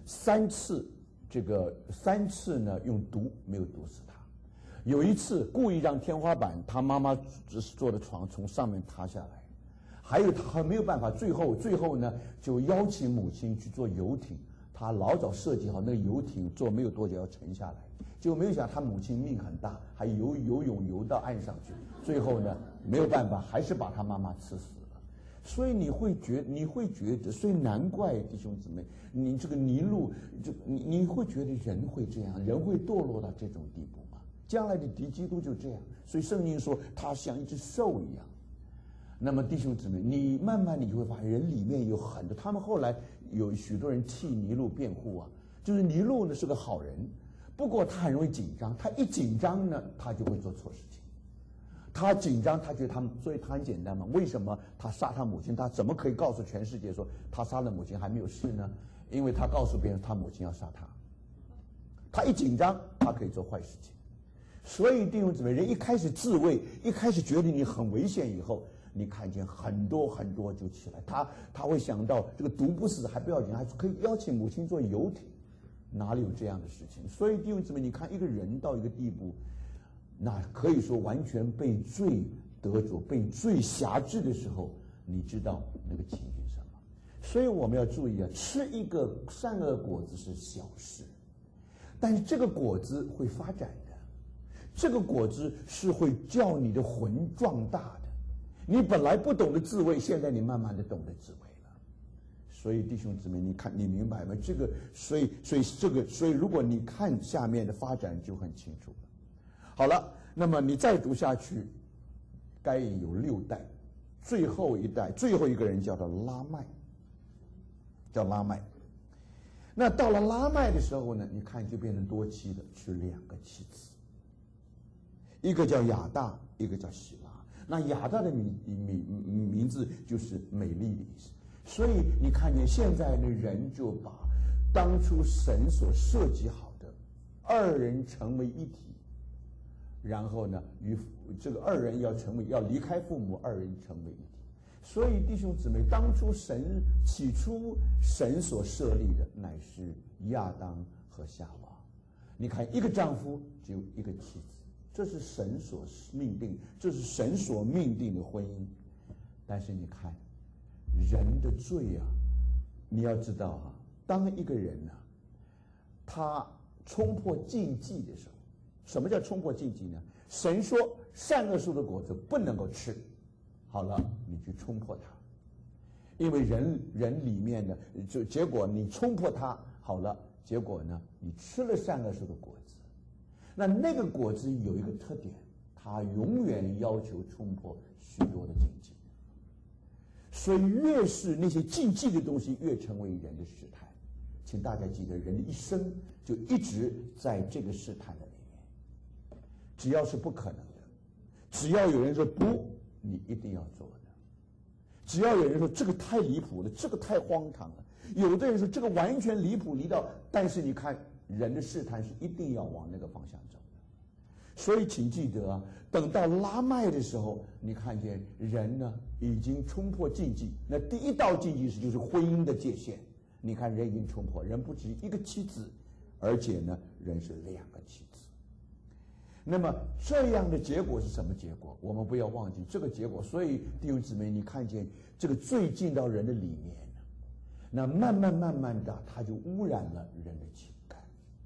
3次，3次呢用毒没有毒死他。有一次故意让天花板他妈妈坐的床从上面塌下来，还有他没有办法，最后呢就邀请母亲去坐游艇。他老早设计好那个游艇坐没有多久要沉下来，结果没有想他母亲命很大，还游泳游到岸上去，最后呢没有办法，还是把他妈妈吃死了。所以你会觉得，所以难怪弟兄姊妹，你这个尼禄，你会觉得人会这样，人会堕落到这种地步吗？将来的基督就这样，所以圣经说他像一只兽一样。那么弟兄姊妹，你慢慢你就会发现，人里面有很多，他们后来有许多人替尼禄辩护啊，就是尼禄呢是个好人，不过他很容易紧张，他一紧张呢，他就会做错事情。他紧张，他觉得所以他很简单嘛。为什么他杀他母亲？他怎么可以告诉全世界说他杀了母亲还没有事呢？因为他告诉别人他母亲要杀他。他一紧张，他可以做坏事情。所以弟兄姊妹，人一开始自卫，一开始觉得你很危险以后，你看见很多就起来，他会想到这个毒不死还不要紧，还可以邀请母亲坐游艇，哪里有这样的事情？所以弟兄姊妹，你看一个人到一个地步，那可以说完全被罪得着，被罪辖制的时候，你知道那个情形是什么？所以我们要注意啊，吃一个善恶果子是小事，但是这个果子会发展的，这个果子是会叫你的魂壮大的。你本来不懂得自卫，现在你慢慢的懂得自卫了。所以弟兄姊妹，你看你明白吗？所以如果你看下面的发展就很清楚了。好了，那么你再读下去，该隐有6代，最后一个人叫做拉麦，叫拉麦。那到了拉麦的时候呢，你看就变成多妻了，娶2个妻子，一个叫亚大，一个叫希拉。那亚大的名字就是美丽的意思。所以你看见现在的人就把当初神所设计好的2人成为一体，然后呢，与这个2人要离开父母，2人成为一体。所以弟兄姊妹，起初神所设立的乃是亚当和夏娃。你看，一个丈夫只有1个妻子，这是神所命定，这是神所命定的婚姻。但是你看，人的罪啊，你要知道啊，当一个人呢，他冲破禁忌的时候，什么叫冲破禁忌呢？神说善恶树的果子不能够吃，好了，你去冲破它，因为人里面呢，就结果你冲破它，好了，结果呢，你吃了善恶树的果子。那个果子有一个特点，它永远要求冲破许多的禁忌。所以越是那些禁忌的东西，越成为人的试探。请大家记得，人的一生就一直在这个试探的里面。只要是不可能的，只要有人说不，你一定要做的。只要有人说这个太离谱了，这个太荒唐了，有的人说这个完全离谱离到，但是你看人的试探是一定要往那个方向走的。所以请记得啊，等到拉麦的时候，你看见人呢已经冲破禁忌。那第一道禁忌就是婚姻的界限。你看人已经冲破，人不止1个妻子，而且呢人是2个妻子。那么这样的结果是什么结果？我们不要忘记这个结果。所以弟兄姊妹，你看见这个罪进到人的里面，那慢慢的，它就污染了人的情感。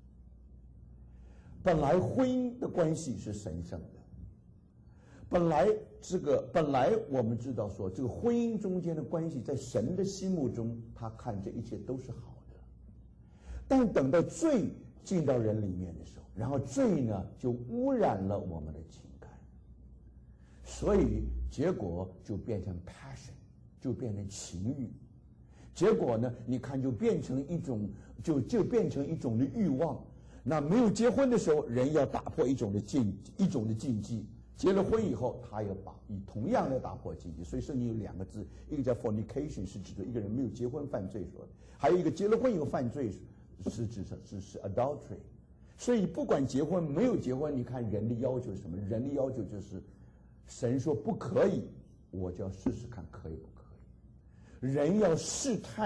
本来婚姻的关系是神圣的，本来我们知道说，这个婚姻中间的关系，在神的心目中，他看这一切都是好的。但等到罪进到人里面的时候，然后罪呢就污染了我们的情感，所以结果就变成 passion， 就变成情欲。结果呢，你看就变成一种的欲望。那没有结婚的时候，人要打破一种的禁忌；结了婚以后，他要同样的打破禁忌。所以圣经有2个字，一个叫 fornication， 是指的一个人没有结婚犯罪说的；还有一个结了婚以后犯罪，是指是 adultery。所以不管结婚没有结婚，你看人的要求是什么？人的要求就是神说不可以，我就要试试看可以不可以。人要试探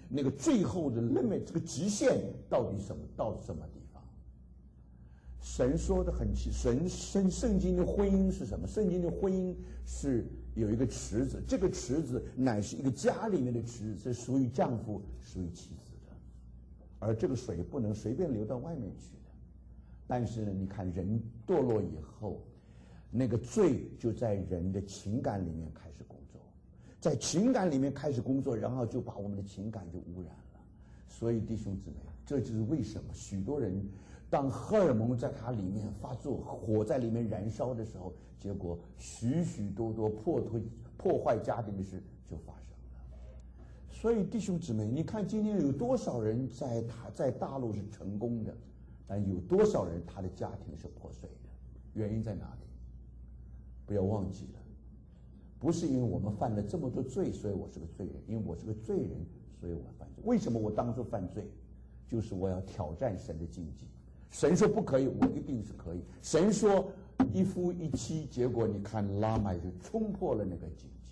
那个最后的 limit 这个极限到底到什么地方？神说的很清，圣经的婚姻是什么？圣经的婚姻是有一个池子，这个池子乃是一个家里面的池子，是属于丈夫，属于妻子的，而这个水不能随便流到外面去的。但是呢，你看人堕落以后，那个罪就在人的情感里面开始工作，在情感里面开始工作，然后就把我们的情感就污染了。所以弟兄姊妹，这就是为什么许多人当荷尔蒙在他里面发作，火在里面燃烧的时候，结果许许多多破坏家庭的事就发生了。所以弟兄姊妹，你看今天有多少人在大陆是成功的，但有多少人他的家庭是破碎的？原因在哪里？不要忘记了，不是因为我们犯了这么多罪，所以我是个罪人，因为我是个罪人，所以我犯罪。为什么我当初犯罪？就是我要挑战神的禁忌。神说不可以，我一定是可以。神说一夫一妻，结果你看拉麦就冲破了那个禁忌，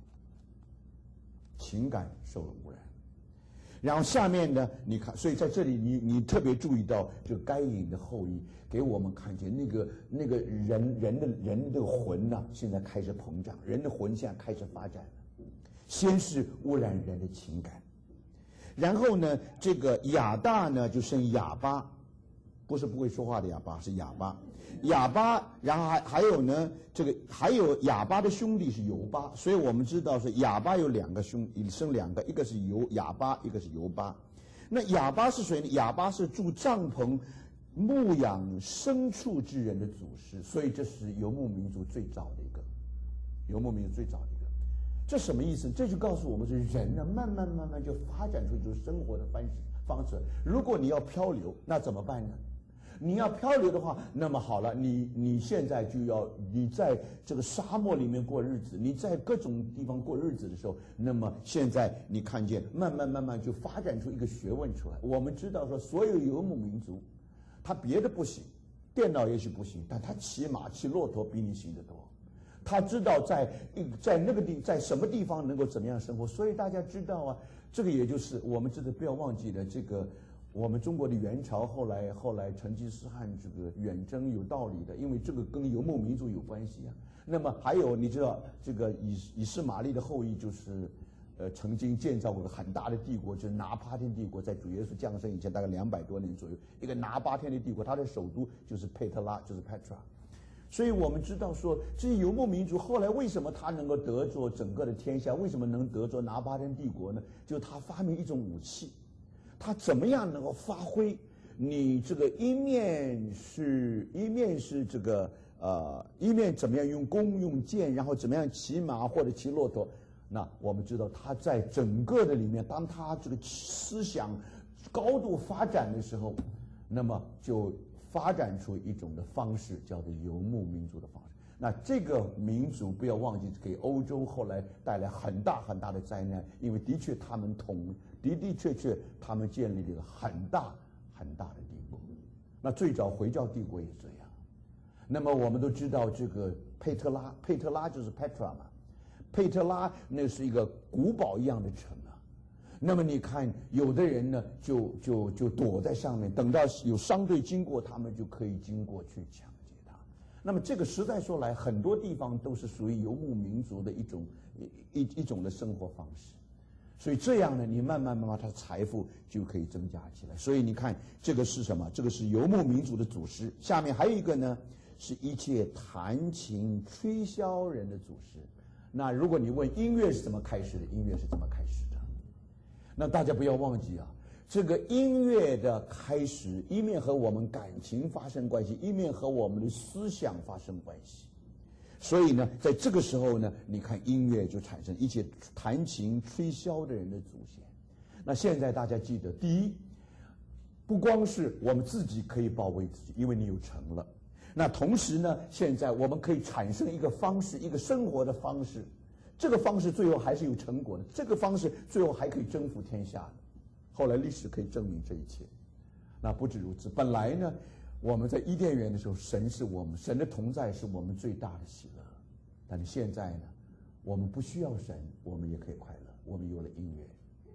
情感受了污染。然后下面呢，你看，所以在这里你特别注意到这个该隐的后裔，给我们看见那个人的魂呐，现在开始膨胀，人的魂现在开始发展了。先是污染人的情感，然后呢，这个亚大呢就生哑巴，不是不会说话的哑巴，是哑巴。哑巴，然后还有呢，这个还有哑巴的兄弟是犹巴，所以我们知道是哑巴有两个生两个，一个是哑巴，一个是犹巴。那哑巴是谁呢？哑巴是住帐篷、牧养牲畜之人的祖师，所以这是游牧民族最早的一个，游牧民族最早的一个。这什么意思？这就告诉我们，是人呢，慢慢就发展出一种生活的方式。如果你要漂流，那怎么办呢？你要漂流的话，那么好了，你现在就要你在这个沙漠里面过日子，你在各种地方过日子的时候，那么现在你看见慢慢就发展出一个学问出来。我们知道说，所有游牧民族，他别的不行，电脑也许不行，但他骑马骑骆驼比你行得多。他知道在那个在什么地方能够怎么样生活，所以大家知道啊，这个也就是我们真的不要忘记了这个。我们中国的元朝后来成吉思汗这个远征有道理的，因为这个跟游牧民族有关系啊。那么还有你知道这个以实玛利的后裔就是曾经建造过很大的帝国，就是拿巴天帝国，在主耶稣降生以前大概200多年左右，一个拿巴天的帝国，它的首都就是佩特拉，就是 Petra。所以我们知道说，这些游牧民族后来为什么他能够得着整个的天下，为什么能得着拿巴天帝国呢？就是他发明一种武器。他怎么样能够发挥你这个一面是这个一面怎么样用弓用箭，然后怎么样骑马或者骑骆驼？那我们知道他在整个的里面，当他这个思想高度发展的时候，那么就发展出一种的方式，叫做游牧民族的方式。那这个民族不要忘记，给欧洲后来带来很大的灾难，因为的确他们的确他们建立了很大的帝国。那最早回教帝国也这样。那么我们都知道这个佩特拉就是 Petra 嘛，佩特拉那是一个古堡一样的城啊。那么你看有的人呢就躲在上面，等到有商队经过，他们就可以经过去抢劫它。那么这个实在说来，很多地方都是属于游牧民族的一种的生活方式。所以这样呢，你慢慢他的财富就可以增加起来。所以你看这个是什么？这个是游牧民族的祖师。下面还有一个呢，是一切弹琴吹箫人的祖师。那如果你问音乐是怎么开始的，音乐是怎么开始的？那大家不要忘记啊，这个音乐的开始，一面和我们感情发生关系，一面和我们的思想发生关系。所以呢，在这个时候呢，你看音乐就产生一切弹琴吹箫的人的祖先。那现在大家记得，第一，不光是我们自己可以保卫自己，因为你有成了。那同时呢，现在我们可以产生一个方式，一个生活的方式。这个方式最后还是有成果的，这个方式最后还可以征服天下的。后来历史可以证明这一切。那不止如此，本来呢，我们在伊甸园的时候，神的同在是我们最大的喜乐。但是现在呢，我们不需要神，我们也可以快乐。我们有了音乐，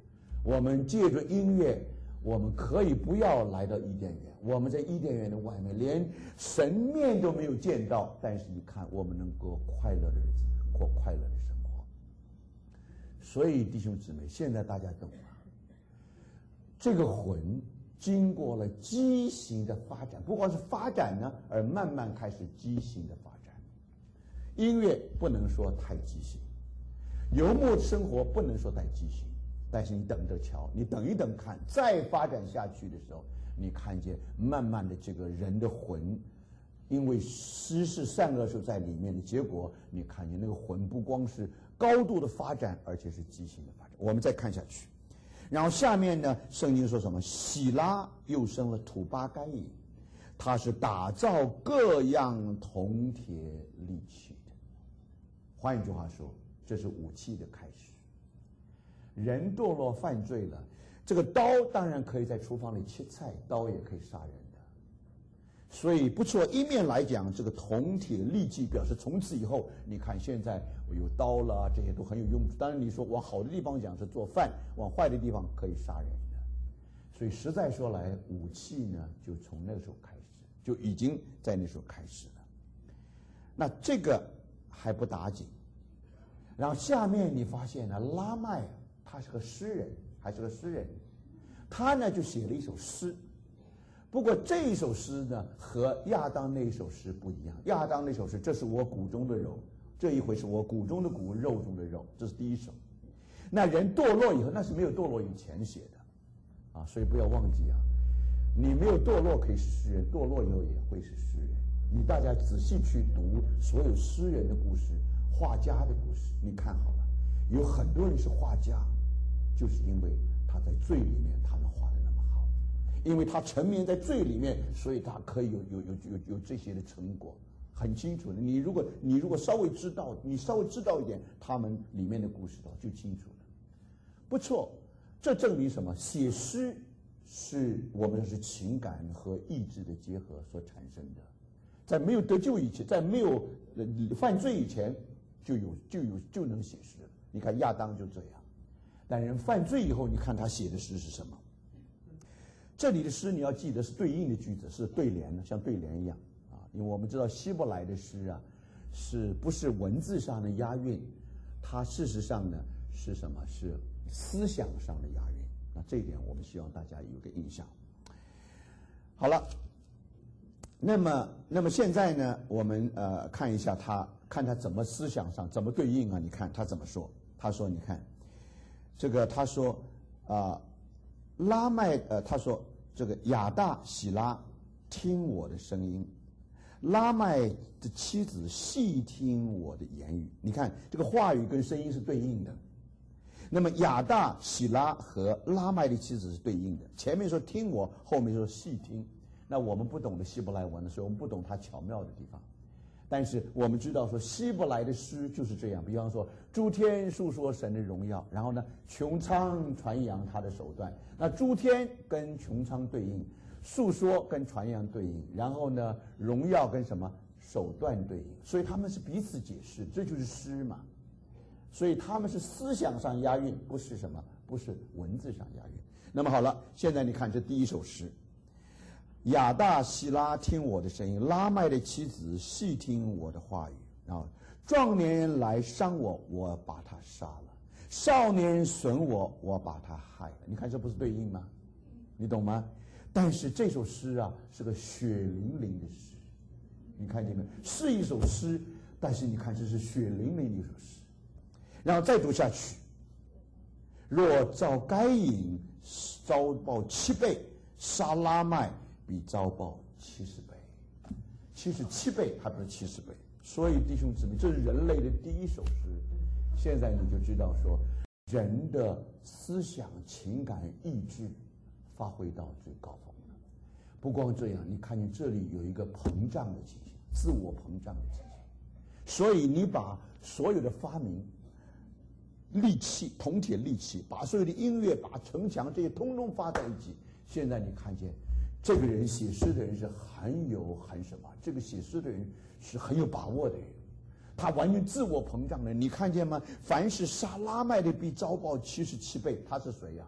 我们借着音乐，我们可以不要来到伊甸园，我们在伊甸园的外面连神面都没有见到，但是你看我们能过快乐的日子，过快乐的生活。所以弟兄姊妹，现在大家懂吗？这个魂经过了畸形的发展，不光是发展呢，而慢慢开始畸形的发展。音乐不能说太畸形，游牧生活不能说太畸形，但是你等着瞧，你等一等看，再发展下去的时候，你看见慢慢的这个人的魂，因为失是善恶树在里面的结果，你看见那个魂不光是高度的发展，而且是畸形的发展。我们再看下去。然后下面呢，圣经说什么？喜拉又生了土巴该隐，他是打造各样铜铁利器的。换一句话说，这是武器的开始。人堕落犯罪了，这个刀当然可以在厨房里切菜，刀也可以杀人的。所以不错，一面来讲，这个铜铁利器表示从此以后，你看现在有刀了，这些都很有用处。当然你说往好的地方讲是做饭，往坏的地方可以杀人的。所以实在说来，武器呢就从那个时候开始，就已经在那时候开始了。那这个还不打紧，然后下面你发现呢，拉麦他是个诗人，还是个诗人，他呢就写了一首诗。不过这一首诗呢和亚当那一首诗不一样。亚当那首诗，这是我骨中的肉，这一回是我骨中的骨，肉中的肉，这是第一首。那人堕落以后，那是没有堕落以前写的，所以不要忘记啊，你没有堕落可以是诗人，堕落以后也会是诗人。你大家仔细去读所有诗人的故事、画家的故事，你看好了，有很多人是画家，就是因为他在罪里面他能画得那么好，因为他沉湎在罪里面，所以他可以有这些的成果，很清楚的。你如果稍微知道，你稍微知道一点他们里面的故事的话，就清楚了。不错，这证明什么？写诗是我们是情感和意志的结合所产生的。在没有得救以前，在没有犯罪以前，就能写诗了。你看亚当就这样，但人犯罪以后，你看他写的诗是什么？这里的诗你要记得是对应的句子，是对联的，像对联一样啊。因为我们知道希伯来的诗啊，是不是文字上的押韵？它事实上呢是什么？是思想上的押韵。那这一点我们希望大家有个印象。好了，那么现在呢，我们看一下看他怎么思想上怎么对应啊？你看他怎么说？他说，你看这个，他说拉麦他说这个亚大喜拉听我的声音，拉麦的妻子细听我的言语。你看这个话语跟声音是对应的。那么亚大喜拉和拉麦的妻子是对应的，前面说听我，后面说细听。那我们不懂得希伯来文的时候，我们不懂它巧妙的地方，但是我们知道说希伯来的诗就是这样。比方说诸天述说神的荣耀，然后呢穹苍传扬他的手段。那诸天跟穹苍对应，述说跟传扬对应，然后呢荣耀跟什么手段对应，所以他们是彼此解释，这就是诗嘛。所以他们是思想上押韵，不是什么，不是文字上押韵。那么好了，现在你看这第一首诗，亚大希拉听我的声音，拉麦的妻子细听我的话语。然后壮年人来伤我，我把他杀了；少年人损我，我把他害了。你看这不是对应吗？你懂吗？但是这首诗啊是个血淋淋的诗，你看见没？是一首诗，但是你看这是血淋淋的一首诗。然后再读下去，若照该隐遭报7倍，杀拉麦比遭报70倍，77倍还不是70倍。所以弟兄姊妹，这是人类的第一首诗。现在你就知道说，人的思想、情感、意志发挥到最高峰了。不光这样，你看见这里有一个膨胀的情形，自我膨胀的情形。所以你把所有的发明、利器、铜铁利器，把所有的音乐、把城墙这些通通发在一起。现在你看见这个人写诗的人是很什么？这个写诗的人是很有把握的人，他完全自我膨胀的人。你看见吗？凡是杀拉麦的必遭报77倍。他是谁呀？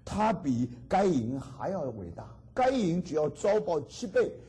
他比该隐还要伟大。该隐只要遭报7倍，